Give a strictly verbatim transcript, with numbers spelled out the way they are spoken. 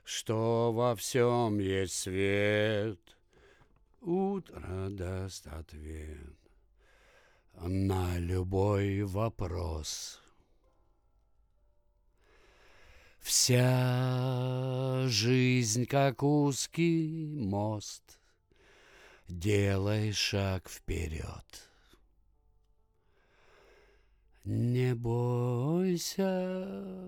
что во всем есть свет. Утро даст ответ на любой вопрос. Вся жизнь как узкий мост, делай шаг вперед. Не бойся